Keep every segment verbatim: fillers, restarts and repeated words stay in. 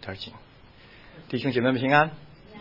儿经。弟兄姐妹们平安。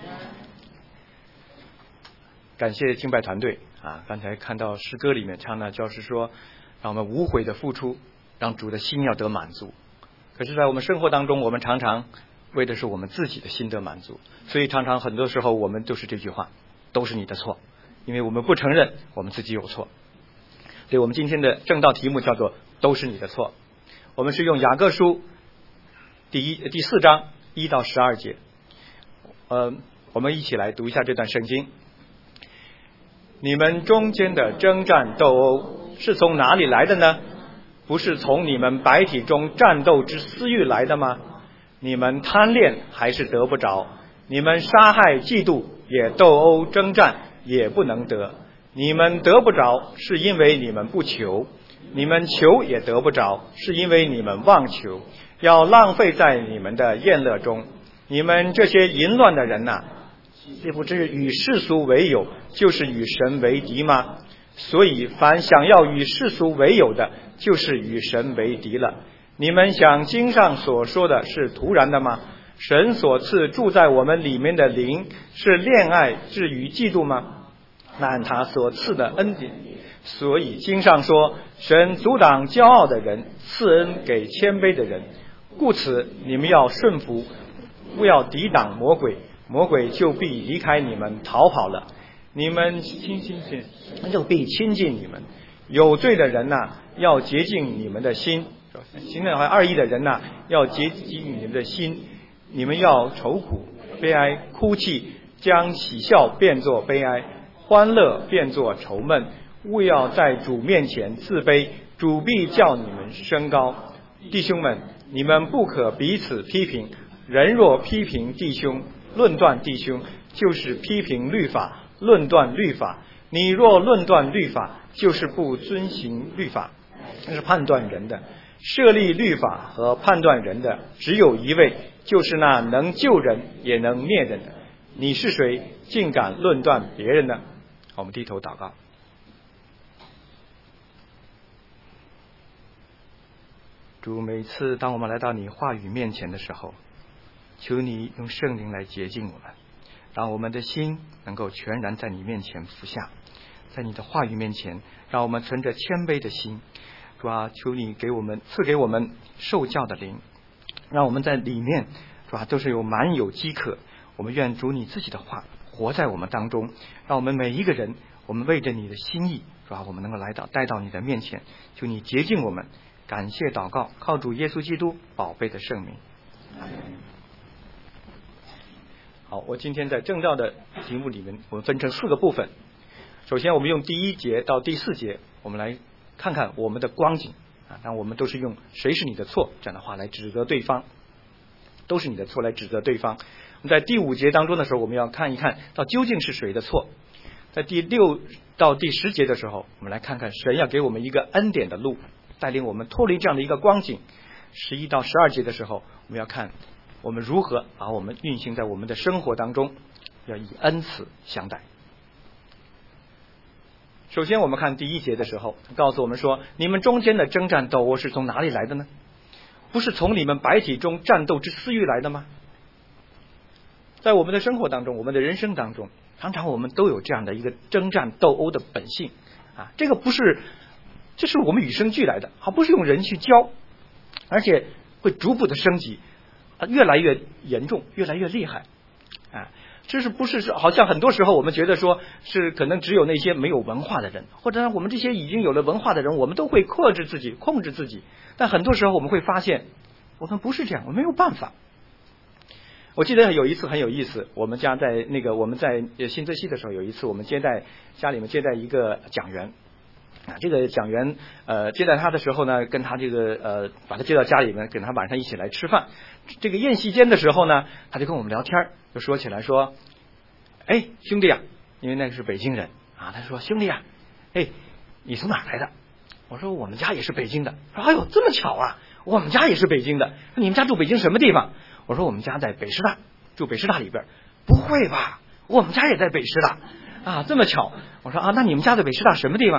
感谢敬拜团队啊！刚才看到诗歌里面唱的，就是说让我们无悔的付出，让主的心要得满足。可是在我们生活当中，我们常常为的是我们自己的心得满足，所以常常很多时候我们都是这句话，都是你的错，因为我们不承认我们自己有错。所以我们今天的正道题目叫做都是你的错。我们是用雅各书第一第四章一到十二节，呃，我们一起来读一下这段圣经。你们中间的征战斗殴是从哪里来的呢？不是从你们百体中战斗之私欲来的吗？你们贪恋还是得不着，你们杀害嫉妒也斗殴征战也不能得。你们得不着是因为你们不求，你们求也得不着是因为你们妄求，要浪费在你们的宴乐中。你们这些淫乱的人哪，岂不知与世俗为友就是与神为敌吗？所以凡想要与世俗为友的，就是与神为敌了。你们想经上所说的是突然的吗？神所赐住在我们里面的灵是恋爱至于嫉妒吗？那按他所赐的恩典，所以经上说，神阻挡骄傲的人，赐恩给谦卑的人。故此你们要顺服，不要抵挡魔鬼，魔鬼就必离开你们逃跑了。你们亲近就必亲近你们。有罪的人呐、啊，要洁净你们的心；行的话二意的人呐、啊，要洁净你们的心。你们要愁苦、悲哀、哭泣，将喜笑变作悲哀，欢乐变作愁闷。勿要在主面前自卑，主必叫你们升高。弟兄们，你们不可彼此批评。人若批评弟兄，论断弟兄，就是批评律法，论断律法。你若论断律法，就是不遵行律法，这是判断人的。设立律法和判断人的只有一位，就是那能救人也能灭人的。你是谁，竟敢论断别人呢？我们低头祷告。主，每次当我们来到你话语面前的时候，求你用圣灵来洁净我们，让我们的心能够全然在你面前服下，在你的话语面前，让我们存着谦卑的心。主啊，求你给我们赐给我们受教的灵，让我们在里面主啊都是有满有饥渴。我们愿主你自己的话活在我们当中，让我们每一个人，我们为着你的心意，主啊我们能够来到带到你的面前，求你洁净我们。感谢祷告，靠主耶稣基督宝贝的圣名。好，我今天在正道的题目里面，我们分成四个部分。首先我们用第一节到第四节，我们来看看我们的光景啊，那我们都是用谁是你的错这样的话来指责对方，都是你的错来指责对方。我们在第五节当中的时候，我们要看一看到究竟是谁的错。在第六到第十节的时候，我们来看看神要给我们一个恩典的路，带领我们脱离这样的一个光景。十一到十二节的时候，我们要看我们如何把我们运行在我们的生活当中，要以恩慈相待。首先我们看第一节的时候，告诉我们说，你们中间的征战斗殴是从哪里来的呢？不是从你们百体中战斗之私欲来的吗？在我们的生活当中，我们的人生当中，常常我们都有这样的一个征战斗殴的本性啊，这个不是，这是我们与生俱来的，而不是用人去教，而且会逐步的升级，啊，越来越严重，越来越厉害啊。这是不是是好像很多时候我们觉得说是可能只有那些没有文化的人，或者我们这些已经有了文化的人，我们都会克制自己，控制自己。但很多时候我们会发现，我们不是这样，我们没有办法。我记得有一次很有意思，我们家在那个我们在新泽西的时候，有一次我们接待家里面接待一个讲员啊，这个讲员呃接待他的时候呢，跟他这个呃把他接到家里面，跟他晚上一起来吃饭。这个宴席间的时候呢，他就跟我们聊天，就说起来说，哎兄弟啊，因为那个是北京人啊，他说兄弟啊，哎你从哪来的？我说我们家也是北京的。说哎呦这么巧啊，我们家也是北京的。你们家住北京什么地方？我说我们家在北师大，住北师大里边。不会吧，我们家也在北师大啊，这么巧。我说啊，那你们家在北师大什么地方？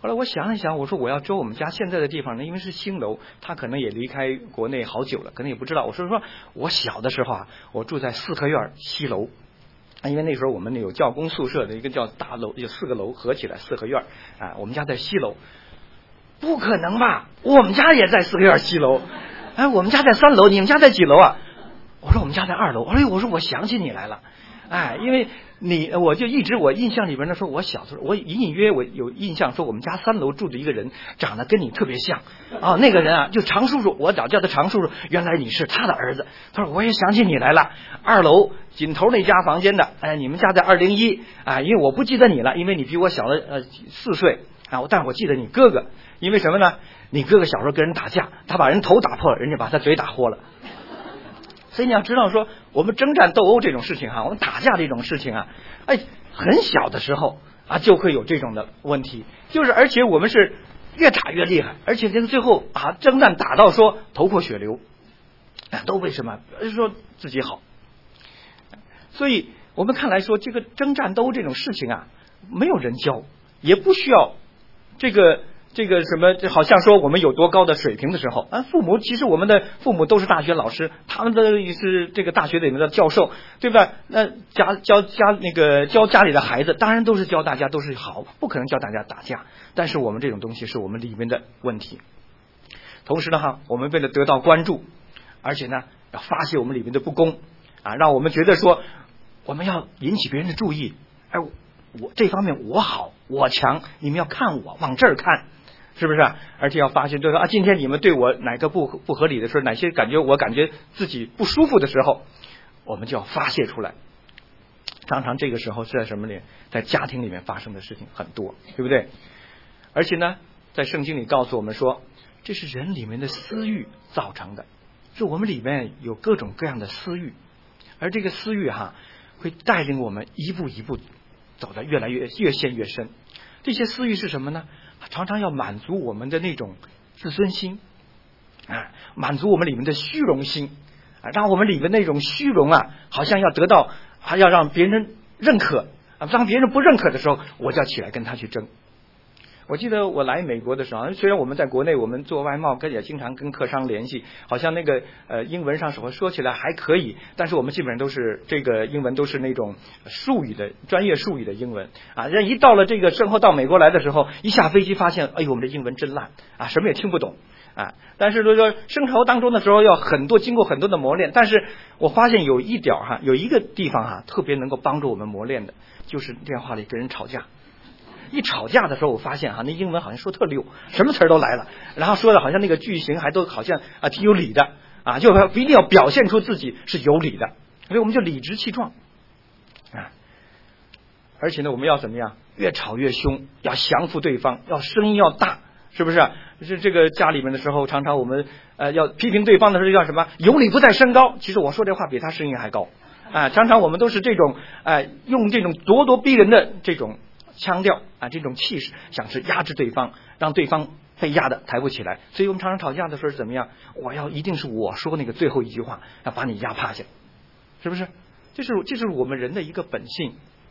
后来我想一想，我说我要租我们家现在的地方呢，因为是新楼，他可能也离开国内好久了，可能也不知道。我说说我小的时候啊，我住在四合院西楼，因为那时候我们有教工宿舍的一个叫大楼，有四个楼合起来四合院啊，我们家在西楼。不可能吧？我们家也在四合院西楼，哎，我们家在三楼，你们家在几楼啊？我说我们家在二楼。哎呦，我说我想起你来了，哎，因为你我就一直我印象里边呢，说我小时候我隐隐约我有印象，说我们家三楼住着一个人，长得跟你特别像啊，那个人啊就常叔叔，我早叫他常叔叔，原来你是他的儿子。他说我也想起你来了，二楼紧头那家房间的，哎，你们家在二零一啊，因为我不记得你了，因为你比我小了呃四岁啊，但是我记得你哥哥。因为什么呢？你哥哥小时候跟人打架，他把人头打破了，人家把他嘴打豁了。所以你要知道说，我们征战斗殴这种事情哈，我们打架这种事情啊，哎，很小的时候啊就会有这种的问题，就是而且我们是越打越厉害，而且这个最后啊征战打到说头破血流，啊，都为什么？说自己好。所以我们看来说，这个征战斗殴这种事情啊，没有人教，也不需要这个。这个什么，好像说我们有多高的水平的时候啊，父母其实我们的父母都是大学老师，他们的是这个大学里面的教授，对吧？那家教家那个教家里的孩子，当然都是教大家都是好，不可能教大家打架。但是我们这种东西是我们里面的问题。同时呢，哈，我们为了得到关注，而且呢要发泄我们里面的不公啊，让我们觉得说我们要引起别人的注意，哎，我这方面我好我强，你们要看我往这儿看。是不是？而且要发现，就是啊，今天你们对我哪个不不合理的时候，哪些感觉我感觉自己不舒服的时候，我们就要发泄出来。常常这个时候是在什么里？在家庭里面发生的事情很多，对不对？而且呢，在圣经里告诉我们说，这是人里面的私欲造成的，是我们里面有各种各样的私欲，而这个私欲哈，会带领我们一步一步走得越来越越陷越深。这些私欲是什么呢？常常要满足我们的那种自尊心啊，满足我们里面的虚荣心啊，让我们里面那种虚荣啊，好像要得到，还要让别人认可啊，当别人不认可的时候，我就要起来跟他去争。我记得我来美国的时候，虽然我们在国内我们做外贸，跟也经常跟客商联系，好像那个呃英文上说说起来还可以，但是我们基本上都是这个英文都是那种术语的专业术语的英文啊。人一到了这个生活到美国来的时候，一下飞机发现，哎呦，我们这英文真烂啊，什么也听不懂啊。但是说生活当中的时候要很多经过很多的磨练，但是我发现有一点哈，有一个地方哈特别能够帮助我们磨练的，就是电话里跟人吵架。一吵架的时候，我发现哈，那英文好像说特溜，什么词儿都来了，然后说的好像那个句型还都好像啊挺有理的啊，就一定要表现出自己是有理的，所以我们就理直气壮啊。而且呢，我们要怎么样？越吵越凶，要降服对方，要声音要大，是不是？是这个家里面的时候，常常我们呃要批评对方的时候叫什么？有理不在声高。其实我说这话比他声音还高啊。常常我们都是这种哎、呃，用这种咄咄逼人的这种腔调啊，这种气势，想是压制对方，让对方被压的抬不起来。所以我们常常吵架的时候是怎么样？我要一定是我说那个最后一句话，要把你压趴下，是不是？这是这是我们人的一个本性。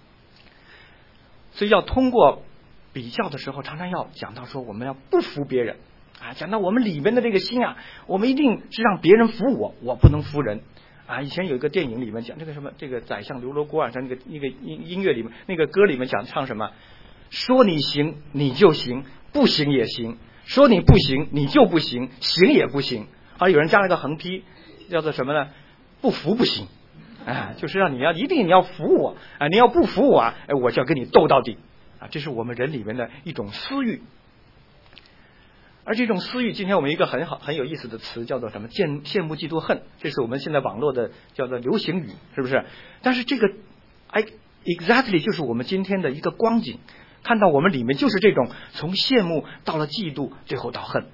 所以要通过比较的时候，常常要讲到说我们要不服别人啊，讲到我们里面的这个心啊，我们一定是让别人服我，我不能服人。啊，以前有一个电影里面讲这个什么，这个宰相刘罗锅啊，像那个那个音音乐里面那个歌里面讲唱什么？说你行你就行，不行也行；说你不行你就不行，行也不行。好，有人加了个横批，叫做什么呢？不服不行。啊，就是让你要一定你要服我啊，你要不服我啊，哎，我就要跟你斗到底啊！这是我们人里面的一种私欲。而这种私欲，今天我们一个很好很有意思的词叫做什么？羡羡慕嫉妒恨，这是我们现在网络的叫做流行语，是不是？但是这个哎 exactly 就是我们今天的一个光景，看到我们里面就是这种从羡慕到了嫉妒，最后到恨。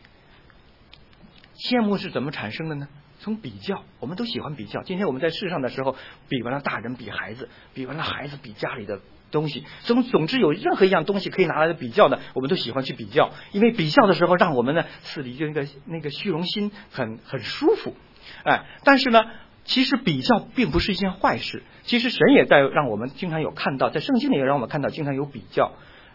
羡慕是怎么产生的呢？从比较，我们都喜欢比较。今天我们在世上的时候，比完了大人比孩子，比完了孩子比家里的东西，总总之有任何一样东西可以拿来比较的，我们都喜欢去比较，因为比较的时候让我们呢刺激那个那个虚荣心很很舒服，哎，但是呢，其实比较并不是一件坏事。其实神也在让我们经常有看到，在圣经里也让我们看到经常有比较。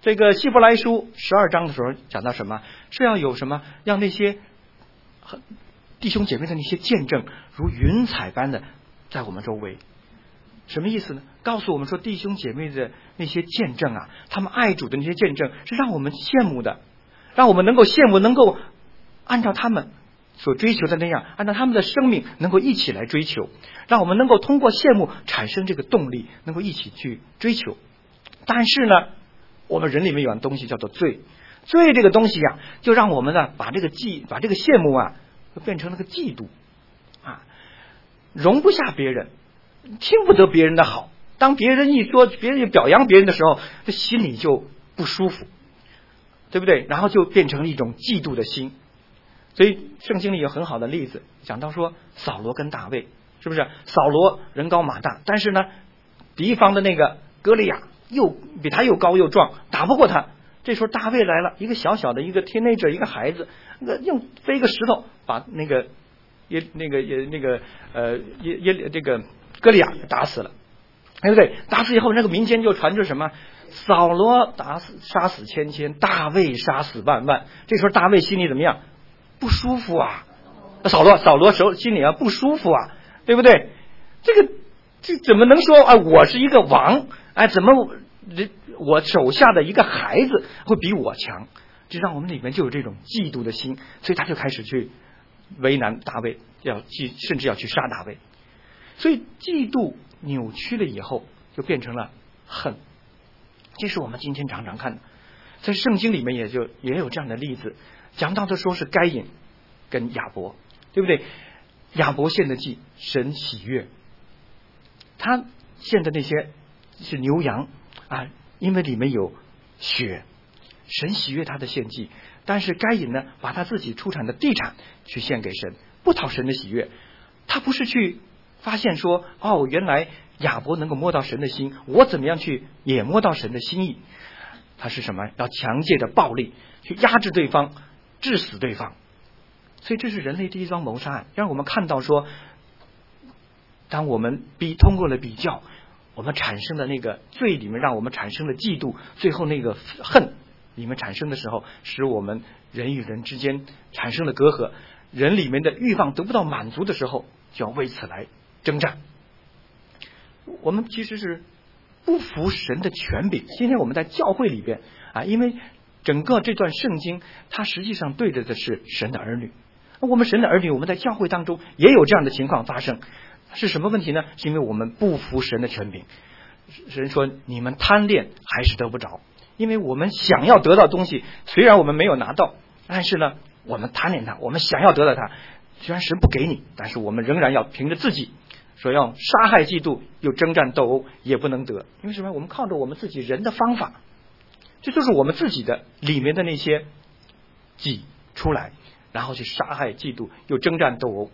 这个希伯来书十二章的时候讲到什么？是要有什么让那些弟兄姐妹的那些见证如云彩般的在我们周围。什么意思呢？告诉我们说，弟兄姐妹的那些见证啊，他们爱主的那些见证是让我们羡慕的，让我们能够羡慕，能够按照他们所追求的那样，按照他们的生命能够一起来追求，让我们能够通过羡慕产生这个动力，能够一起去追求。但是呢，我们人里面有样东西叫做罪，罪这个东西啊，就让我们呢把这个嫉，把这个羡慕啊，变成了个嫉妒啊，容不下别人，听不得别人的好。当别人一说，别人表扬别人的时候，这心里就不舒服，对不对？然后就变成一种嫉妒的心。所以圣经里有很好的例子，讲到说扫罗跟大卫，是不是？扫罗人高马大，但是呢，敌方的那个歌利亚又比他又高又壮，打不过他。这时候大卫来了，一个小小的一个 teenager 一个孩子，那个用飞一个石头把那个也那个也那个呃也也这个歌利亚打死了，对不对？打死以后，那个民间就传出什么？扫罗打死杀死千千，大卫杀死万万。这时候大卫心里怎么样？不舒服啊！扫罗扫罗手心里啊不舒服啊，对不对？这个这怎么能说啊？我是一个王，哎，怎么我手下的一个孩子会比我强？这让我们里面就有这种嫉妒的心，所以他就开始去为难大卫，要去甚至要去杀大卫。所以嫉妒扭曲了以后，就变成了恨。这是我们今天常常看的，在圣经里面也就也有这样的例子。讲到的说是该隐跟亚伯，对不对？亚伯献的祭，神喜悦，他献的那些是牛羊啊，因为里面有血，神喜悦他的献祭。但是该隐呢，把他自己出产的地产去献给神，不讨神的喜悦。他不是去发现说，哦，原来亚伯能够摸到神的心，我怎么样去也摸到神的心意？他是什么？要强借着暴力去压制对方，致死对方。所以这是人类第一桩谋杀案，让我们看到说，当我们比通过了比较，我们产生的那个罪里面，让我们产生了嫉妒，最后那个恨里面产生的时候，使我们人与人之间产生了隔阂，人里面的欲望得不到满足的时候，就要为此来征战。我们其实是不服神的权柄。今天我们在教会里边啊，因为整个这段圣经它实际上对着的是神的儿女，我们神的儿女，我们在教会当中也有这样的情况发生。是什么问题呢？是因为我们不服神的权柄。神说你们贪恋还是得不着，因为我们想要得到东西，虽然我们没有拿到，但是呢我们贪恋它，我们想要得到它，虽然神不给你，但是我们仍然要凭着自己说要杀害嫉妒，又征战斗殴，也不能得。因为什么？我们靠着我们自己人的方法，这就是我们自己的里面的那些己出来，然后去杀害嫉妒，又征战斗殴。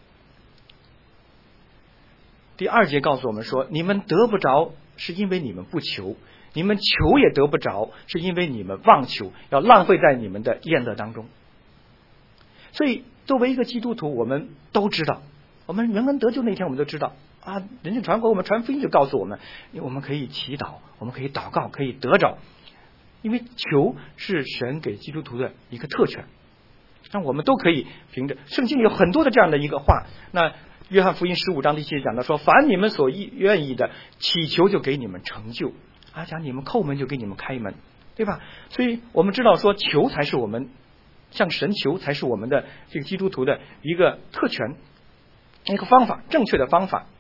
第二节告诉我们说，你们得不着是因为你们不求，你们求也得不着是因为你们妄求，要浪费在你们的宴乐当中。所以作为一个基督徒，我们都知道，我们人恩得救那天我们都知道啊，人家传福音，我们传福音就告诉我们，我们可以祈祷，我们可以祷告，可以得着，因为求是神给基督徒的一个特权。那我们都可以凭着圣经里有很多的这样的一个话，那约翰福音十五章第七节讲到说，凡你们所愿意的，祈求就给你们成就啊，讲你们叩门就给你们开门，对吧？所以我们知道说，求才是我们向神求才是我们的这个基督徒的一个特权，一个方法，正确的方法。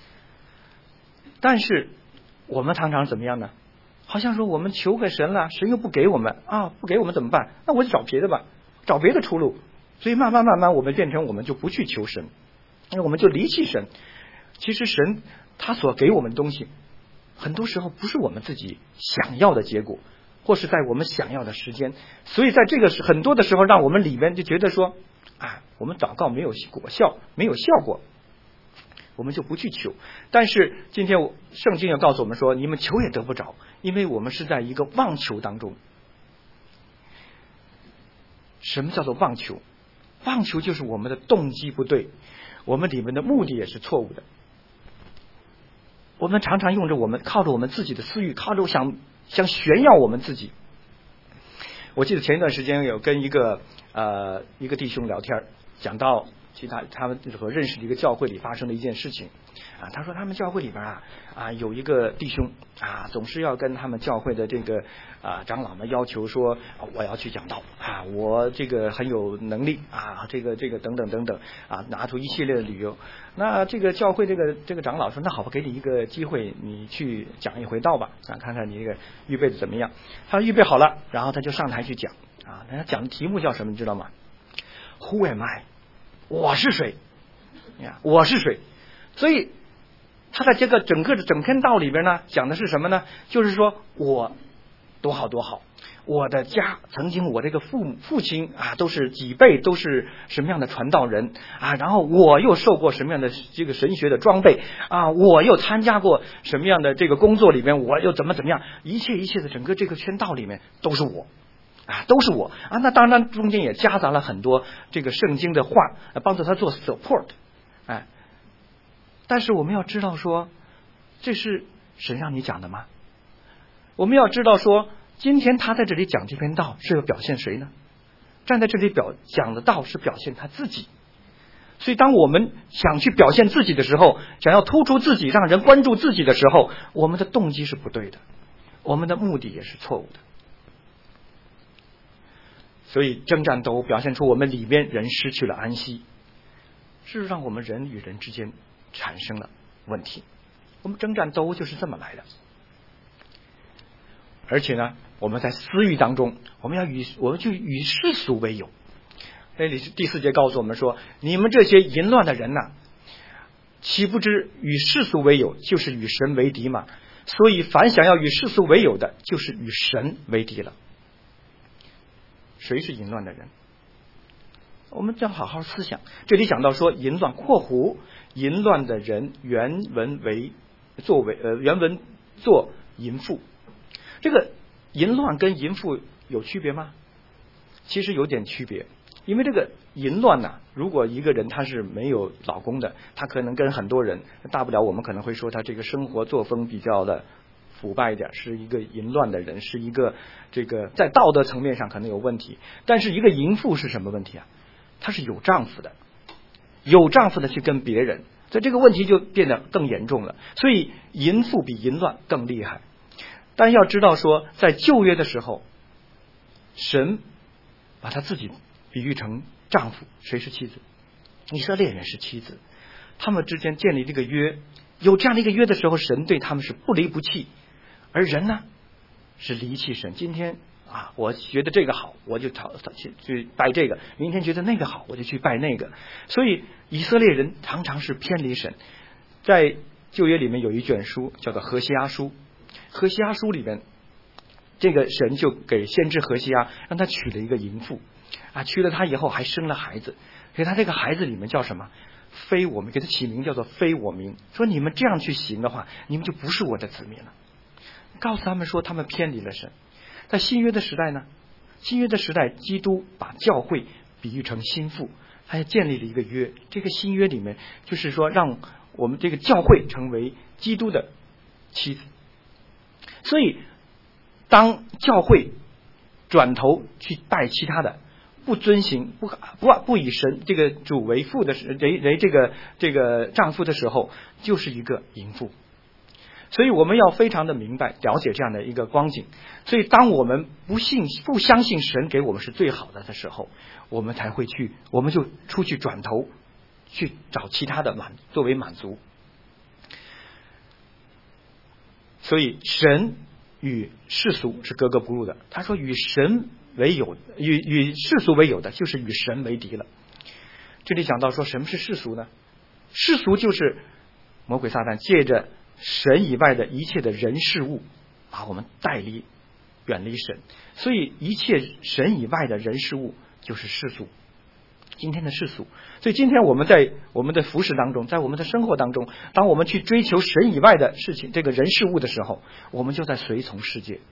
但是我们常常怎么样呢？好像说我们求给神了，神又不给我们啊，不给我们怎么办？那我就找别的吧，找别的出路。所以慢慢慢慢我们变成我们就不去求神，因为我们就离弃神。其实神他所给我们的东西，很多时候不是我们自己想要的结果，或是在我们想要的时间。所以在这个是很多的时候，让我们里面就觉得说，啊，我们祷告没有果效，没有效果，我们就不去求。但是今天我圣经要告诉我们说，你们求也得不着，因为我们是在一个妄求当中。什么叫做妄求？妄求就是我们的动机不对，我们里面的目的也是错误的。我们常常用着我们靠着我们自己的私欲，靠着想想炫耀我们自己。我记得前一段时间有跟一个呃一个弟兄聊天，讲到其他他们所认识的一个教会里发生的一件事情啊，他说他们教会里边啊啊有一个弟兄啊，总是要跟他们教会的这个啊长老们要求说，我要去讲道啊，我这个很有能力啊，这个这个等等等等啊，拿出一系列的理由。那这个教会这个这个长老说，那好吧，给你一个机会，你去讲一回道吧，啊，看看你这个预备的怎么样。他预备好了，然后他就上台去讲啊，他讲的题目叫什么，你知道吗 ？Who am I？ 我是谁？呀，我是谁？所以他在这个整个的整篇道里边呢，讲的是什么呢？就是说我多好多好，我的家曾经我这个父母父亲啊，都是几辈都是什么样的传道人啊，然后我又受过什么样的这个神学的装备啊，我又参加过什么样的这个工作里面，我又怎么怎么样，一切一切的整个这个圈道里面都是我。啊，都是我啊！那当然，中间也夹杂了很多这个圣经的话，帮助他做 support， 哎。但是我们要知道说，这是神让你讲的吗？我们要知道说，今天他在这里讲这篇道是要表现谁呢？站在这里表讲的道是表现他自己。所以，当我们想去表现自己的时候，想要突出自己，让人关注自己的时候，我们的动机是不对的，我们的目的也是错误的。所以征战斗殴表现出我们里面人失去了安息，是让我们人与人之间产生了问题。我们征战斗殴就是这么来的。而且呢，我们在私欲当中，我们要与我们就与世俗为友。那里第四节告诉我们说，你们这些淫乱的人呐、啊，岂不知与世俗为友，就是与神为敌嘛？所以凡想要与世俗为友的，就是与神为敌了。谁是淫乱的人？我们要好好思想。这里讲到说淫乱（括弧淫乱的人）原文为作为呃原文做淫妇。这个淫乱跟淫妇有区别吗？其实有点区别，因为这个淫乱呐、啊，如果一个人他是没有老公的，他可能跟很多人，大不了我们可能会说他这个生活作风比较的腐败一点，是一个淫乱的人，是一个这个在道德层面上可能有问题。但是一个淫妇是什么问题啊？她是有丈夫的，有丈夫的去跟别人，所以这个问题就变得更严重了。所以淫妇比淫乱更厉害。但要知道说，在旧约的时候，神把他自己比喻成丈夫，谁是妻子？以色列人是妻子，他们之间建立这个约，有这样的一个约的时候，神对他们是不离不弃。而人呢，是离弃神。今天啊，我觉得这个好，我就讨去去拜这个；明天觉得那个好，我就去拜那个。所以以色列人常常是偏离神。在旧约里面有一卷书叫做何西阿书，何西阿书里面，这个神就给先知何西阿让他娶了一个淫妇啊，娶了她以后还生了孩子，所以他这个孩子里面叫什么？非我民，给他起名叫做非我民。说你们这样去行的话，你们就不是我的子民了。告诉他们说他们偏离了神。在新约的时代呢，新约的时代，基督把教会比喻成心腹，他也建立了一个约。这个新约里面就是说，让我们这个教会成为基督的妻子。所以当教会转头去拜其他的，不遵行不不不以神这个主为父的为为这个这个丈夫的时候，就是一个淫妇。所以我们要非常的明白了解这样的一个光景。所以当我们不信不相信神给我们是最好的的时候，我们才会去我们就出去转头去找其他的满作为满足。所以神与世俗是格格不入的。他说与神为友与与世俗为友的，就是与神为敌了。这里讲到说什么是世俗呢？世俗就是魔鬼撒旦借着神以外的一切的人事物把我们带离远离神。所以一切神以外的人事物就是世俗，今天的世俗。所以今天我们在我们的服事当中，在我们的生活当中，当我们去追求神以外的事情，这个人事物的时候，我们就在随从世界。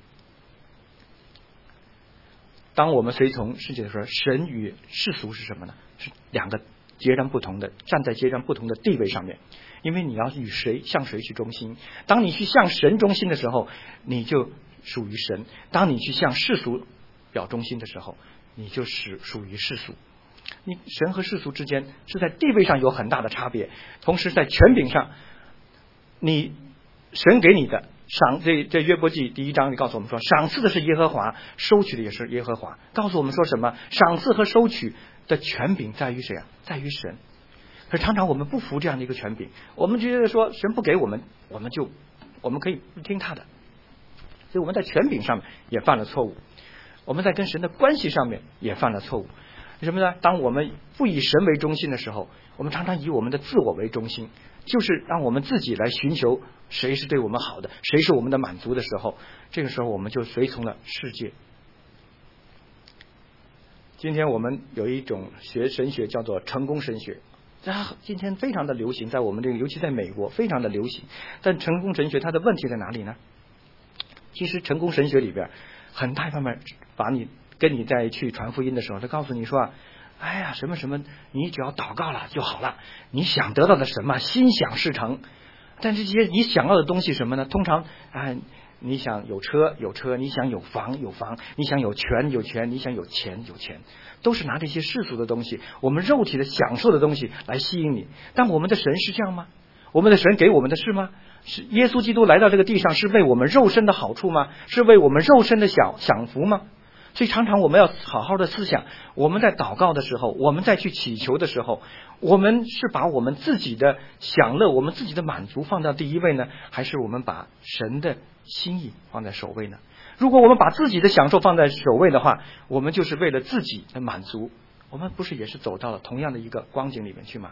当我们随从世界的时候，神与世俗是什么呢？是两个截然不同的，站在截然不同的地位上面。因为你要与谁向谁去忠心，当你去向神忠心的时候，你就属于神。当你去向世俗表忠心的时候，你就属属于世俗。你神和世俗之间是在地位上有很大的差别，同时在权柄上，你神给你的赏，这这约伯记第一章就告诉我们说，赏赐的是耶和华，收取的也是耶和华。告诉我们说什么？赏赐和收取的权柄在于谁啊？在于神。可是常常我们不服这样的一个权柄，我们觉得说神不给我们，我们就我们可以不听他的，所以我们在权柄上面也犯了错误，我们在跟神的关系上面也犯了错误。为什么呢？当我们不以神为中心的时候，我们常常以我们的自我为中心，就是让我们自己来寻求谁是对我们好的，谁是我们的满足的时候，这个时候我们就随从了世界。今天我们有一种学神学叫做成功神学，它今天非常的流行，在我们这个尤其在美国非常的流行。但成功神学它的问题在哪里呢？其实成功神学里边很大一方面把你跟你在去传福音的时候，他告诉你说，哎呀什么什么，你只要祷告了就好了，你想得到的什么心想事成。但这些你想要的东西什么呢？通常啊，你想有车有车，你想有房有房，你想有权有权，你想有钱有钱，都是拿这些世俗的东西，我们肉体的享受的东西来吸引你。但我们的神是这样吗？我们的神给我们的是吗？是耶稣基督来到这个地上是为我们肉身的好处吗？是为我们肉身的享享福吗？所以常常我们要好好的思想，我们在祷告的时候，我们再去祈求的时候，我们是把我们自己的享乐，我们自己的满足放到第一位呢，还是我们把神的心意放在首位呢？如果我们把自己的享受放在首位的话，我们就是为了自己的满足，我们不是也是走到了同样的一个光景里面去吗？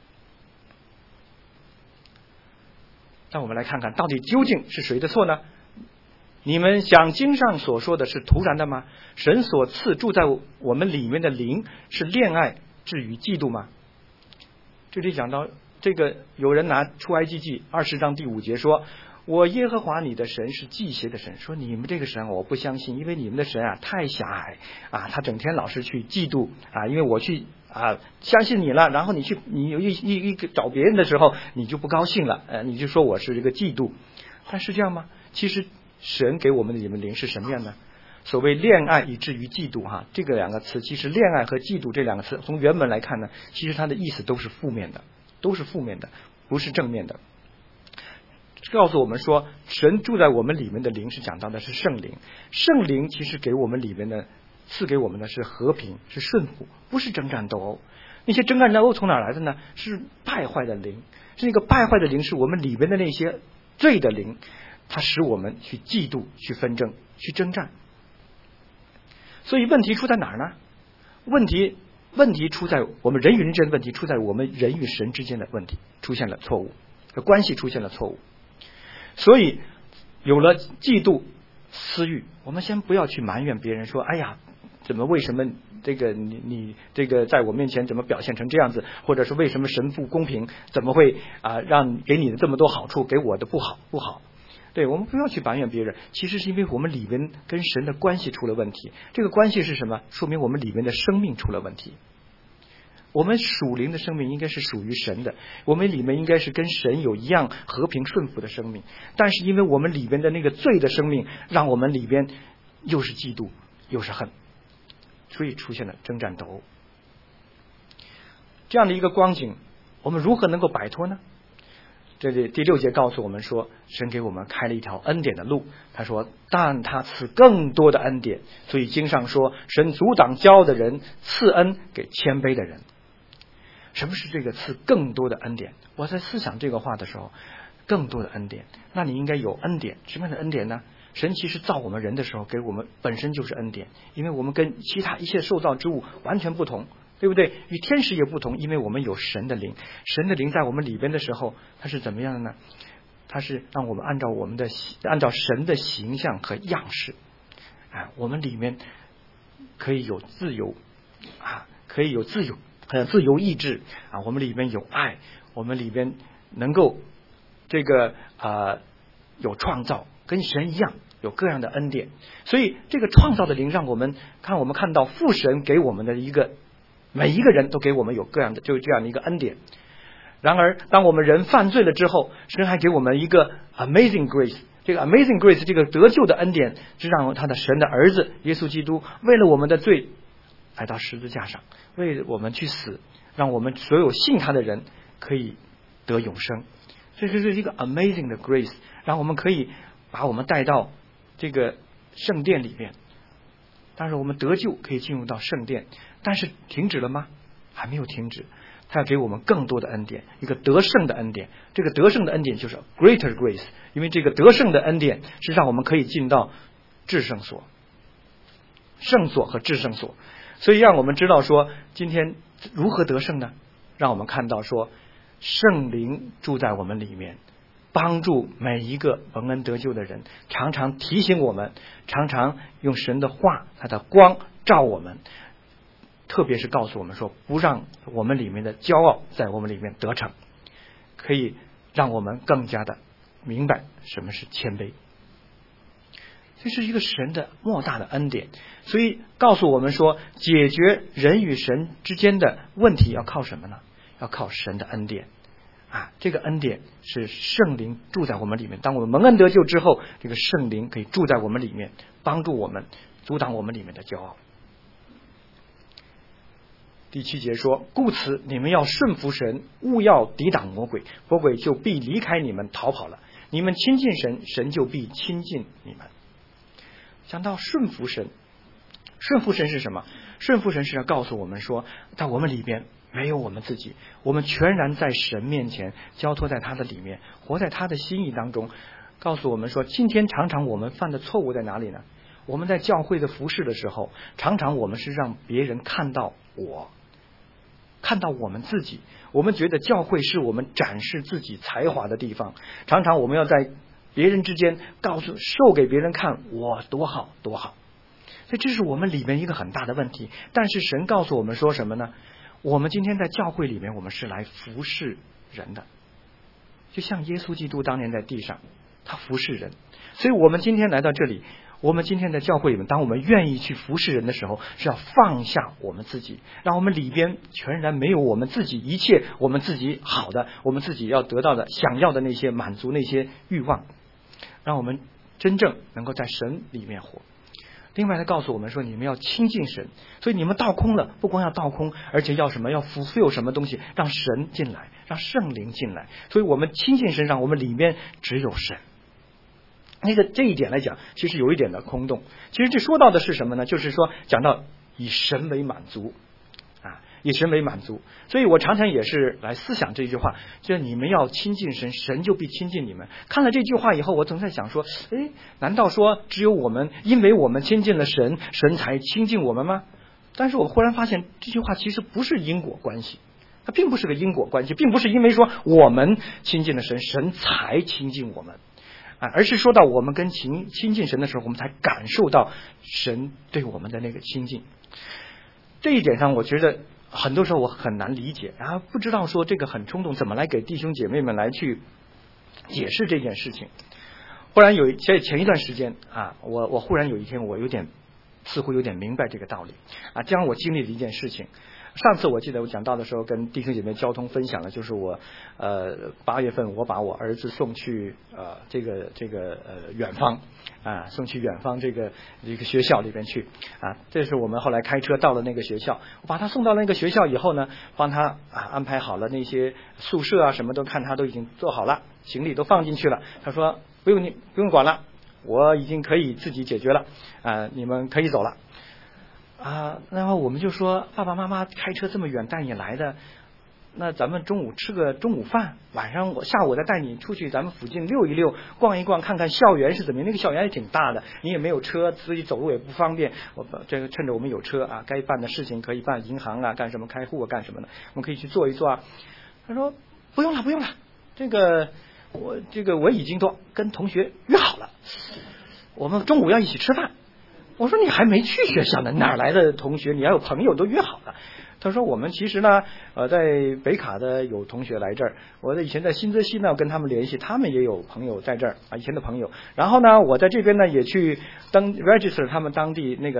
让我们来看看到底究竟是谁的错呢？你们想经上所说的是突然的吗？神所赐住在我们里面的灵是恋爱至于嫉妒吗？这里讲到这个，有人拿出埃及记二十章第五节说，我耶和华你的神是忌邪的神，说你们这个神我不相信，因为你们的神啊太狭隘啊，他整天老是去嫉妒啊，因为我去啊相信你了，然后你去你有一一一个找别人的时候你就不高兴了，呃你就说我是这个嫉妒。但是这样吗？其实神给我们的你们灵是什么样呢？所谓恋爱以至于嫉妒哈，这个两个词，其实恋爱和嫉妒这两个词从原本来看呢，其实它的意思都是负面的，都是负面的，不是正面的。告诉我们说，神住在我们里面的灵是讲到的是圣灵，圣灵其实给我们里面的赐给我们的是和平，是顺服，不是征战斗殴。那些征战斗殴从哪来的呢？是败坏的灵，是那个败坏的灵，是我们里面的那些罪的灵，它使我们去嫉妒、去纷争、去征战。所以问题出在哪儿呢？问题问题出在我们人与人之间的问题，出在我们人与神之间的问题出现了错误，关系出现了错误。所以有了嫉妒、私欲，我们先不要去埋怨别人说，哎呀，怎么为什么这个你你这个在我面前怎么表现成这样子，或者是为什么神不公平，怎么会啊让给你的这么多好处，给我的不好不好。对，我们不要去埋怨别人，其实是因为我们里面跟神的关系出了问题。这个关系是什么？说明我们里面的生命出了问题。我们属灵的生命应该是属于神的，我们里面应该是跟神有一样和平顺服的生命，但是因为我们里边的那个罪的生命，让我们里边又是嫉妒又是恨，所以出现了征战斗殴。这样的一个光景，我们如何能够摆脱呢？这里第六节告诉我们说，神给我们开了一条恩典的路。他说，但他赐更多的恩典，所以经上说，神阻挡骄傲的人，赐恩给谦卑的人。什么是这个赐更多的恩典？我在思想这个话的时候，更多的恩典，那你应该有恩典。什么样的恩典呢？神其实造我们人的时候，给我们本身就是恩典，因为我们跟其他一切受造之物完全不同，对不对？与天使也不同，因为我们有神的灵。神的灵在我们里边的时候，它是怎么样的呢？它是让我们按照我们的按照神的形象和样式，啊，我们里面可以有自由啊，可以有自由。很自由意志啊，我们里面有爱，我们里边能够这个啊、呃、有创造，跟神一样有各样的恩典。所以这个创造的灵让我们看，我们看到父神给我们的一个，每一个人都给我们有各样的就是这样的一个恩典。然而当我们人犯罪了之后，神还给我们一个 amazing grace， 这个 Amazing Grace 这个得救的恩典是让他的神的儿子耶稣基督为了我们的罪来到十字架上，为我们去死，让我们所有信他的人可以得永生。这就是一个 Amazing 的 Grace， 让我们可以把我们带到这个圣殿里面。但是我们得救可以进入到圣殿，但是停止了吗？还没有停止，他要给我们更多的恩典，一个得胜的恩典。这个得胜的恩典就是 Greater Grace， 因为这个得胜的恩典是让我们可以进到至圣所、圣所和至圣所。所以让我们知道说今天如何得胜呢？让我们看到说圣灵住在我们里面，帮助每一个蒙恩得救的人，常常提醒我们，常常用神的话他的光照我们，特别是告诉我们说不让我们里面的骄傲在我们里面得逞，可以让我们更加的明白什么是谦卑。这是一个神的莫大的恩典，所以告诉我们说解决人与神之间的问题要靠什么呢？要靠神的恩典啊！这个恩典是圣灵住在我们里面，当我们蒙恩得救之后，这个圣灵可以住在我们里面，帮助我们，阻挡我们里面的骄傲。第七节说，故此你们要顺服神，勿要抵挡魔鬼，魔鬼就必离开你们逃跑了。你们亲近神，神就必亲近你们。讲到顺服神，顺服神是什么？顺服神是要告诉我们说，在我们里边没有我们自己，我们全然在神面前交托在他的里面，活在他的心意当中。告诉我们说，今天常常我们犯的错误在哪里呢？我们在教会的服事的时候，常常我们是让别人看到我，看到我们自己，我们觉得教会是我们展示自己才华的地方，常常我们要在别人之间告诉受给别人看我多好多好。所以这是我们里面一个很大的问题。但是神告诉我们说什么呢？我们今天在教会里面，我们是来服侍人的，就像耶稣基督当年在地上他服侍人。所以我们今天来到这里，我们今天在教会里面，当我们愿意去服侍人的时候，是要放下我们自己，让我们里边全然没有我们自己一切我们自己好的，我们自己要得到的想要的那些满足那些欲望，让我们真正能够在神里面活。另外他告诉我们说，你们要亲近神，所以你们倒空了，不光要倒空，而且要什么？要fulfill什么东西？让神进来，让圣灵进来。所以我们亲近神，让我们里面只有神。那个这一点来讲，其实有一点的空洞。其实这说到的是什么呢？就是说讲到以神为满足啊，以神为满足。所以我常常也是来思想这句话，就是你们要亲近神，神就必亲近你们。看了这句话以后，我总在想说，诶，难道说只有我们因为我们亲近了神，神才亲近我们吗？但是我忽然发现这句话其实不是因果关系，它并不是个因果关系，并不是因为说我们亲近了神，神才亲近我们啊，而是说到我们跟亲亲近神的时候，我们才感受到神对我们的那个亲近。这一点上，我觉得很多时候我很难理解，然后不知道说这个很冲动，怎么来给弟兄姐妹们来去解释这件事情。忽然有前前一段时间啊，我我忽然有一天，我有点似乎有点明白这个道理啊，这样我经历了一件事情。上次我记得我讲到的时候，跟弟兄姐妹交通分享了，就是我呃八月份我把我儿子送去呃这个这个呃远方啊，送去远方这个一个学校里边去啊。这是我们后来开车到了那个学校，我把他送到那个学校以后呢，帮他啊安排好了那些宿舍啊，什么都看他都已经做好了，行李都放进去了。他说不用你不用管了，我已经可以自己解决了啊，你们可以走了。啊，然后我们就说，爸爸妈妈开车这么远带你来的，那咱们中午吃个中午饭，晚上我下午再带你出去，咱们附近溜一溜，逛一逛，看看校园是怎么样。那个校园也挺大的，你也没有车，自己走路也不方便。我这个趁着我们有车啊，该办的事情可以办，银行啊，干什么开户啊，干什么的，我们可以去做一做啊。他说不用了，不用了，这个我这个我已经都跟同学约好了，我们中午要一起吃饭。我说你还没去学校呢，哪来的同学？你要有朋友都约好了。他说我们其实呢，呃，在北卡的有同学来这儿，我的以前在新泽西呢跟他们联系，他们也有朋友在这儿啊，以前的朋友。然后呢，我在这边呢也去登 register 他们当地那个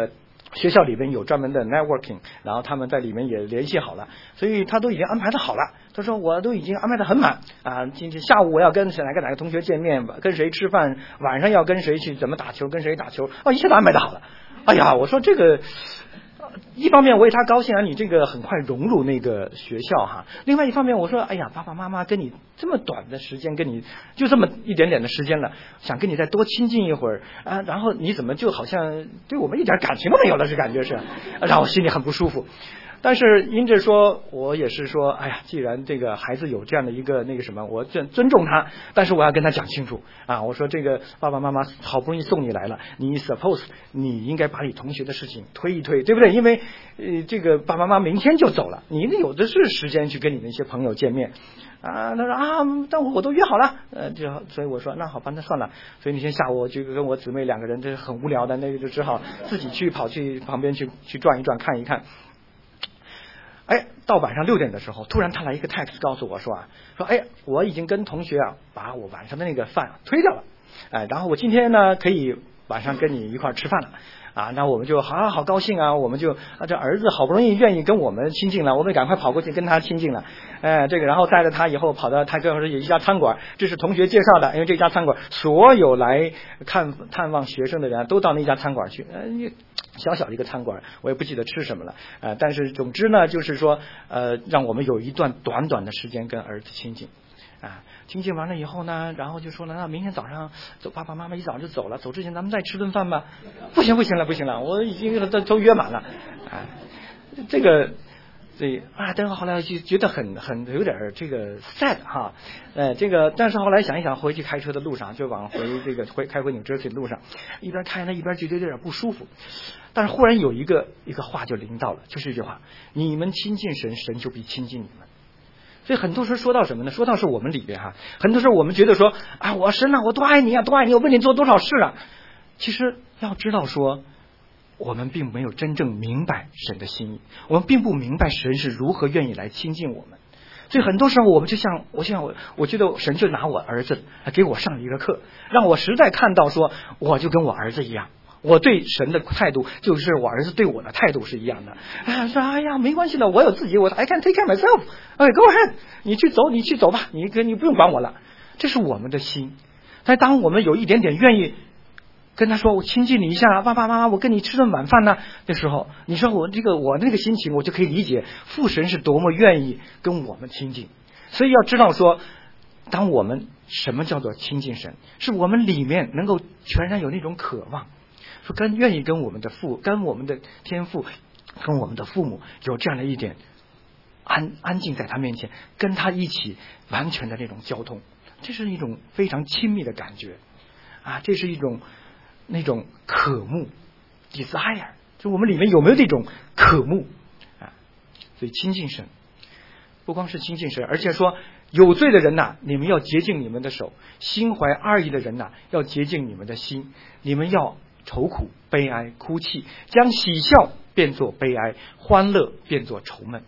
学校里面有专门的 networking， 然后他们在里面也联系好了，所以他都已经安排的好了。他说我都已经安排的很满啊，今天下午我要跟哪个哪个同学见面，跟谁吃饭，晚上要跟谁去怎么打球，跟谁打球，哦，一切都安排的好了。哎呀，我说这个。一方面我为他高兴啊，你这个很快融入那个学校哈。另外一方面我说，哎呀，爸爸妈妈跟你这么短的时间，跟你就这么一点点的时间了，想跟你再多亲近一会儿啊，然后你怎么就好像对我们一点感情都没有了，这感觉是，让我心里很不舒服。但是因着说，我也是说，哎呀，既然这个孩子有这样的一个那个什么，我尊尊重他，但是我要跟他讲清楚啊，我说这个爸爸妈妈好不容易送你来了，你 suppose 你应该把你同学的事情推一推，对不对？因为呃，这个爸爸妈妈明天就走了，你有的是时间去跟你那些朋友见面啊。他说啊，但我我都约好了，呃，就所以我说那好吧，那算了。所以那天下午我就跟我姊妹两个人，这是很无聊的，那个就只好自己去跑去旁边去去转一转，看一看。哎，到晚上六点的时候，突然他来一个 text 告诉我说啊，说哎，我已经跟同学啊把我晚上的那个饭推掉了，哎，然后我今天呢可以晚上跟你一块吃饭了啊，那我们就好好高兴啊，我们就啊这儿子好不容易愿意跟我们亲近了，我们赶快跑过去跟他亲近了，哎，这个然后带着他以后跑到他跟我说有一家餐馆，这是同学介绍的，因为这家餐馆所有来看探望学生的人都到那家餐馆去，呃小小的一个餐馆，我也不记得吃什么了，呃，但是总之呢，就是说，呃，让我们有一段短短的时间跟儿子亲近，啊，亲近完了以后呢，然后就说了，那明天早上走，爸爸妈妈一早上就走了，走之前咱们再吃顿饭吧。不行不行了不行了，我已经都都约满了，啊，这个。对啊，但是后来就觉得很很有点这个 sad 哈，呃，这个但是后来想一想，回去开车的路上，就往回这个回开回纽约的路上，一边开呢一边就觉得有点不舒服。但是忽然有一个一个话就临到了，就是这句话：你们亲近神，神就必亲近你们。所以很多时候说到什么呢？说到是我们里边哈，很多时候我们觉得说啊，我神啊，我多爱你啊，多爱你，我为你做多少事啊。其实要知道说。我们并没有真正明白神的心意，我们并不明白神是如何愿意来亲近我们，所以很多时候我们就像我像我我觉得神就拿我儿子给我上一个课，让我实在看到说我就跟我儿子一样，我对神的态度就是我儿子对我的态度是一样的。哎，说哎呀没关系的，我有自己，我 I can take care myself， 哎 go ahead， 你去走你去走吧，你你不用管我了，这是我们的心。但当我们有一点点愿意跟他说我亲近你一下，爸爸妈妈我跟你吃顿晚饭呢的时候，你说我这个我那个心情我就可以理解父神是多么愿意跟我们亲近。所以要知道说，当我们什么叫做亲近神，是我们里面能够全然有那种渴望，说跟愿意跟我们的父跟我们的天父跟我们的父母有这样的一点安安静在他面前，跟他一起完全的那种交通，这是一种非常亲密的感觉啊，这是一种那种渴慕 desire， 就我们里面有没有这种渴慕啊？所以亲近神不光是亲近神，而且说有罪的人呐、啊，你们要洁净你们的手；心怀二意的人呐、啊，要洁净你们的心。你们要愁苦、悲哀、哭泣，将喜笑变作悲哀，欢乐变作愁闷。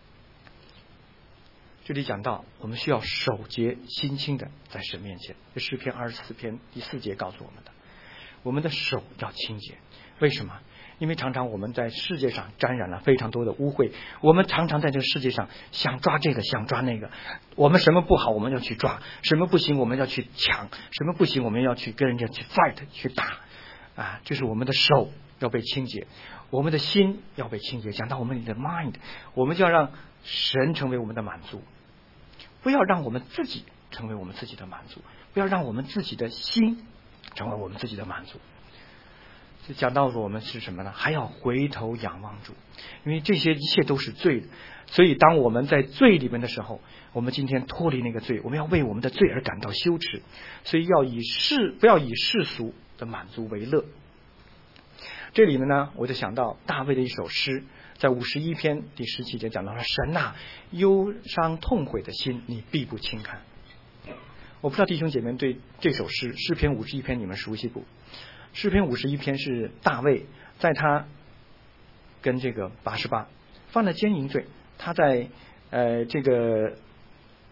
这里讲到我们需要守节心清的在神面前，这诗篇二十四篇第四节告诉我们的。我们的手要清洁，为什么？因为常常我们在世界上沾染了非常多的污秽，我们常常在这个世界上想抓这个想抓那个，我们什么不好我们要去抓，什么不行我们要去抢，什么不行我们要去跟人家去 fight 去打啊！就是我们的手要被清洁，我们的心要被清洁。讲到我们的 mind， 我们就要让神成为我们的满足，不要让我们自己成为我们自己的满足，不要让我们自己的心成为我们自己的满足。就讲到我们是什么呢？还要回头仰望主，因为这些一切都是罪的。所以当我们在罪里面的时候，我们今天脱离那个罪，我们要为我们的罪而感到羞耻，所以要以世不要以世俗的满足为乐。这里面呢，我就想到大卫的一首诗，在五十一篇第十七节讲到说：神呐，忧伤痛悔的心你必不轻看。我不知道弟兄姐妹对这首诗诗篇五十一篇你们熟悉不？诗篇五十一篇是大卫在他跟这个八十八犯了奸淫罪，他在呃这个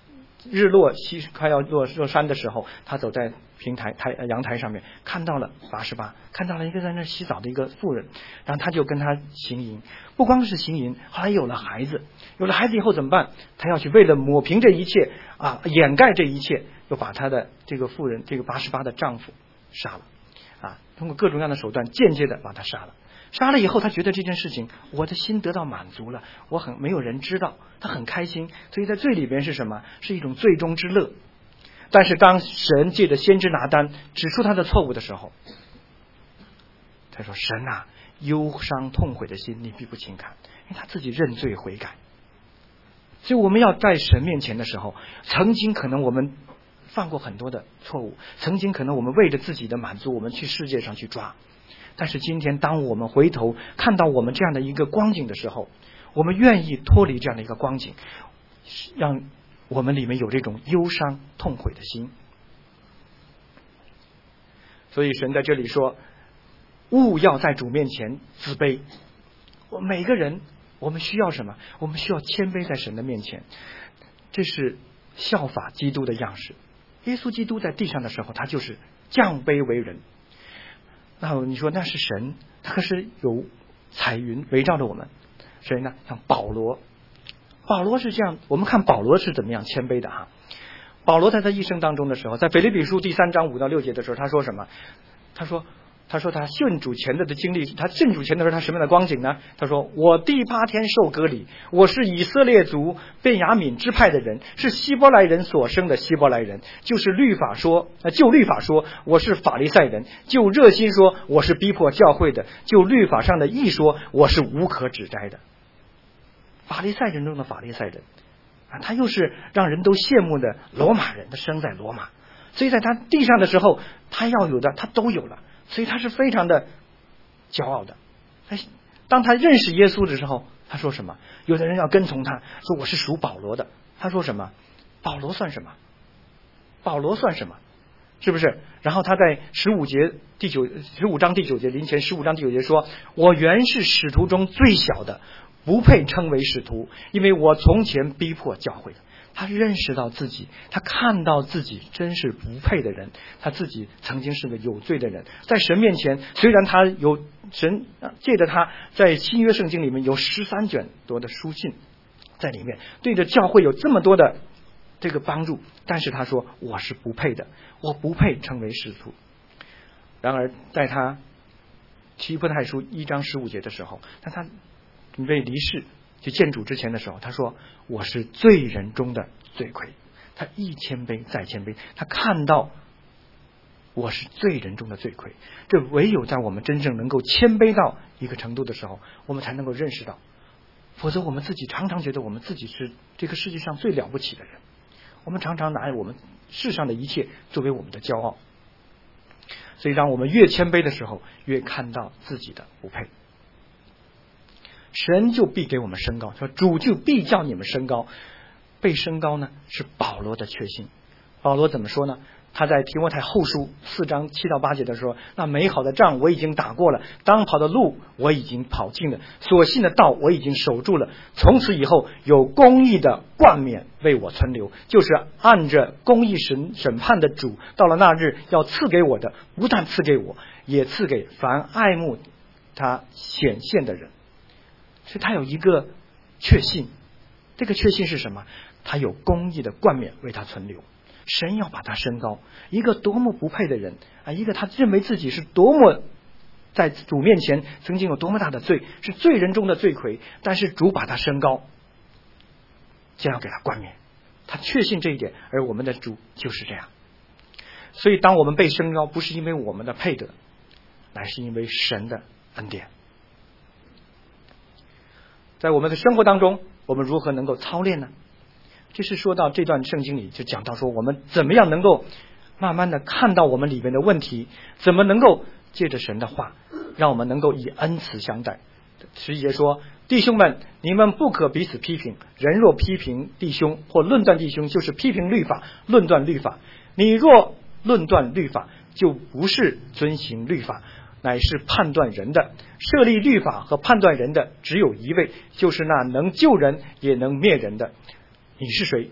日落西快要落落山的时候，他走在平台台阳台上面，看到了拔示巴，看到了一个在那洗澡的一个妇人，然后他就跟他行淫。不光是行淫，后来有了孩子，有了孩子以后怎么办？他要去为了抹平这一切啊，掩盖这一切，又把他的这个妇人，这个拔示巴的丈夫杀了啊，通过各种各样的手段间接的把他杀了。杀了以后，他觉得这件事情我的心得到满足了，我很没有人知道，他很开心，所以在罪里边是什么？是一种罪中之乐。但是当神借着先知拿单指出他的错误的时候，他说：神啊，忧伤痛悔的心你必不轻看，因为他自己认罪悔改。所以我们要在神面前的时候，曾经可能我们犯过很多的错误，曾经可能我们为了自己的满足，我们去世界上去抓。但是今天当我们回头看到我们这样的一个光景的时候，我们愿意脱离这样的一个光景，让我们里面有这种忧伤痛悔的心。所以神在这里说，务要在主面前自卑。我每个人我们需要什么？我们需要谦卑在神的面前，这是效法基督的样式。耶稣基督在地上的时候，他就是降卑为人。那你说那是神，他可是有彩云围绕着我们。谁呢？像保罗，保罗是这样，我们看保罗是怎么样谦卑的哈。保罗在他一生当中的时候，在腓立比书第三章五到六节的时候，他说什么？他说他说他信主前的的经历，他信主前的时候他什么样的光景呢？他说我第八天受割礼，我是以色列族便雅悯支派的人，是希伯来人所生的希伯来人，就是律法说呃就律法说我是法利赛人，就热心说我是逼迫教会的，就律法上的义说我是无可指摘的。法利赛人中的法利赛人啊，他又是让人都羡慕的罗马人，他生在罗马，所以在他地上的时候，他要有的他都有了，所以他是非常的骄傲的。当他认识耶稣的时候，他说什么？有的人要跟从他，说我是属保罗的。他说什么？保罗算什么？保罗算什么？是不是？然后他在十五节第九十五章第九节临前十五章第九节说：我原是使徒中最小的，不配称为使徒，因为我从前逼迫教会的。他认识到自己，他看到自己真是不配的人，他自己曾经是个有罪的人，在神面前，虽然他有神借着他在新约圣经里面有十三卷多的书信在里面，对着教会有这么多的这个帮助，但是他说我是不配的，我不配称为使徒。然而在他提摩太书一章十五节的时候，当他准备离世去见主之前的时候，他说我是罪人中的罪魁。他一谦卑再谦卑，他看到我是罪人中的罪魁。这唯有在我们真正能够谦卑到一个程度的时候，我们才能够认识到，否则我们自己常常觉得我们自己是这个世界上最了不起的人，我们常常拿我们世上的一切作为我们的骄傲。所以当我们越谦卑的时候，越看到自己的不配，神就必给我们升高，说主就必叫你们升高。被升高呢，是保罗的确信。保罗怎么说呢？他在提摩太后书四章七到八节的时候，那美好的仗我已经打过了，当跑的路我已经跑尽了，所信的道我已经守住了，从此以后有公义的冠冕为我存留，就是按着公义审审判的主，到了那日要赐给我的，不但赐给我，也赐给凡爱慕他显现的人。所以他有一个确信，这个确信是什么？他有公义的冠冕为他存留。神要把他升高，一个多么不配的人啊！一个他认为自己是多么在主面前曾经有多么大的罪，是罪人中的罪魁，但是主把他升高，将要给他冠冕。他确信这一点，而我们的主就是这样。所以当我们被升高，不是因为我们的配得，乃是因为神的恩典。在我们的生活当中，我们如何能够操练呢？这是说到这段圣经里就讲到说，我们怎么样能够慢慢的看到我们里面的问题，怎么能够借着神的话，让我们能够以恩慈相待。十一节说，弟兄们，你们不可彼此批评，人若批评弟兄或论断弟兄，就是批评律法，论断律法。你若论断律法，就不是遵行律法，乃是判断人的。设立律法和判断人的只有一位，就是那能救人也能灭人的。你是谁？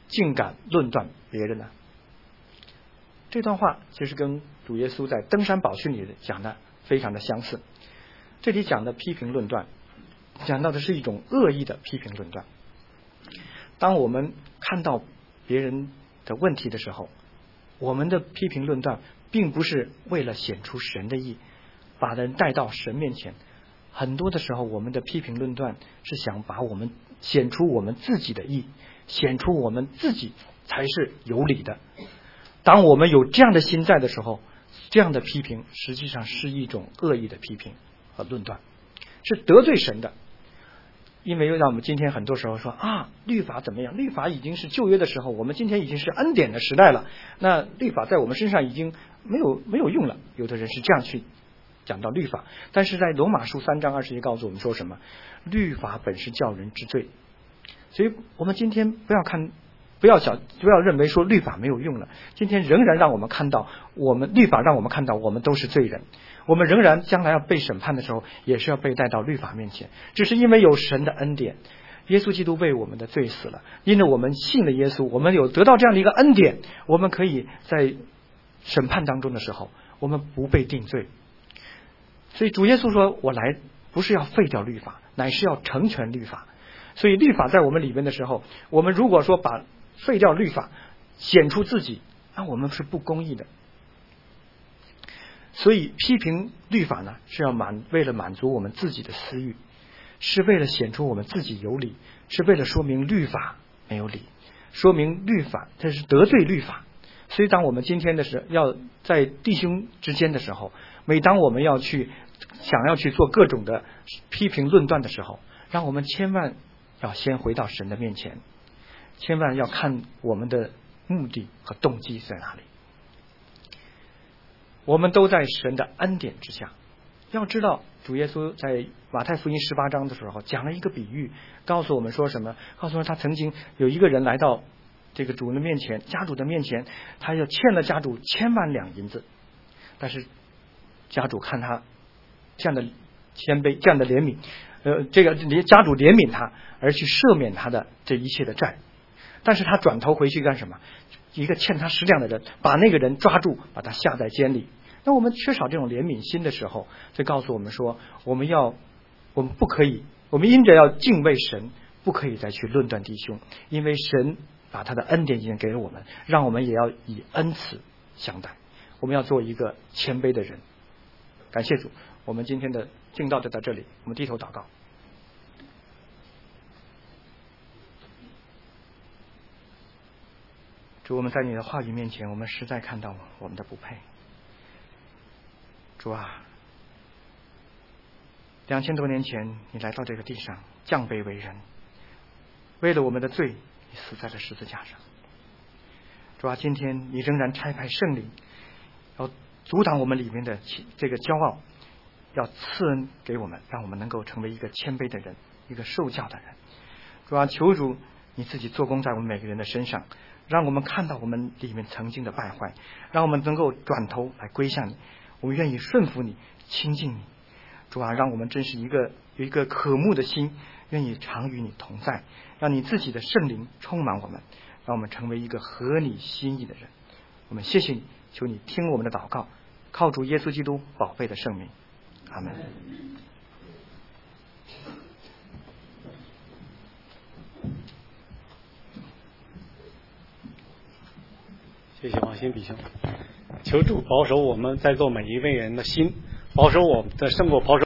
竟敢论断别人呢？这段话其实跟主耶稣在登山宝训里讲的非常的相似。这里讲的批评论断，讲到的是一种恶意的批评论断。当我们看到别人的问题的时候，我们的批评论断并不是为了显出神的义，把人带到神面前。很多的时候，我们的批评论断是想把我们显出我们自己的义，显出我们自己才是有理的。当我们有这样的心在的时候，这样的批评实际上是一种恶意的批评和论断，是得罪神的。因为让我们今天很多时候说啊，律法怎么样？律法已经是旧约的时候，我们今天已经是恩典的时代了，那律法在我们身上已经没有没有用了。有的人是这样去讲到律法，但是在罗马书三章二十节告诉我们说什么？律法本是叫人知罪。所以我们今天不要看，不要想，不要认为说律法没有用了。今天仍然让我们看到，我们律法让我们看到我们都是罪人，我们仍然将来要被审判的时候，也是要被带到律法面前。只是因为有神的恩典，耶稣基督为我们的罪死了，因为我们信了耶稣，我们有得到这样的一个恩典，我们可以在审判当中的时候，我们不被定罪。所以主耶稣说，我来不是要废掉律法，乃是要成全律法。所以律法在我们里面的时候，我们如果说把废掉律法显出自己，那我们是不公义的。所以批评律法呢，是要满为了满足我们自己的私欲，是为了显出我们自己有理，是为了说明律法没有理，说明律法这是得罪律法。所以当我们今天的时候，要在弟兄之间的时候，每当我们要去想要去做各种的批评论断的时候，让我们千万要先回到神的面前，千万要看我们的目的和动机在哪里。我们都在神的恩典之下。要知道主耶稣在马太福音十八章的时候讲了一个比喻，告诉我们说什么？告诉我们他曾经有一个人来到这个主的面前，家主的面前，他又欠了家主千万两银子，但是家主看他这样的谦卑，这样的怜悯，呃，这个家主怜悯他，而去赦免他的这一切的债。但是他转头回去干什么？一个欠他十两的人，把那个人抓住，把他下在监里。那我们缺少这种怜悯心的时候，就告诉我们说，我们要，我们不可以，我们因着要敬畏神，不可以再去论断弟兄，因为神把他的恩典已经给了我们，让我们也要以恩慈相待。我们要做一个谦卑的人。感谢主，我们今天的敬道就到这里，我们低头祷告。主，我们在你的话语面前，我们实在看到我们的不配。主啊，两千多年前你来到这个地上，降卑为人，为了我们的罪，你死在了十字架上。主啊，今天你仍然差派圣灵，要阻挡我们里面的这个骄傲，要赐恩给我们，让我们能够成为一个谦卑的人，一个受教的人。主啊，求主你自己做工在我们每个人的身上，让我们看到我们里面曾经的败坏，让我们能够转头来归向你。我们愿意顺服你，亲近你。主啊，让我们真是一个有一个渴慕的心，愿意常与你同在，让你自己的圣灵充满我们，让我们成为一个合你心意的人。我们谢谢你，求你听我们的祷告，靠主耶稣基督宝贝的圣名，阿门。 谢谢王鑫弟兄，求主保守我们在座每一位人的心，保守我们的胜过保守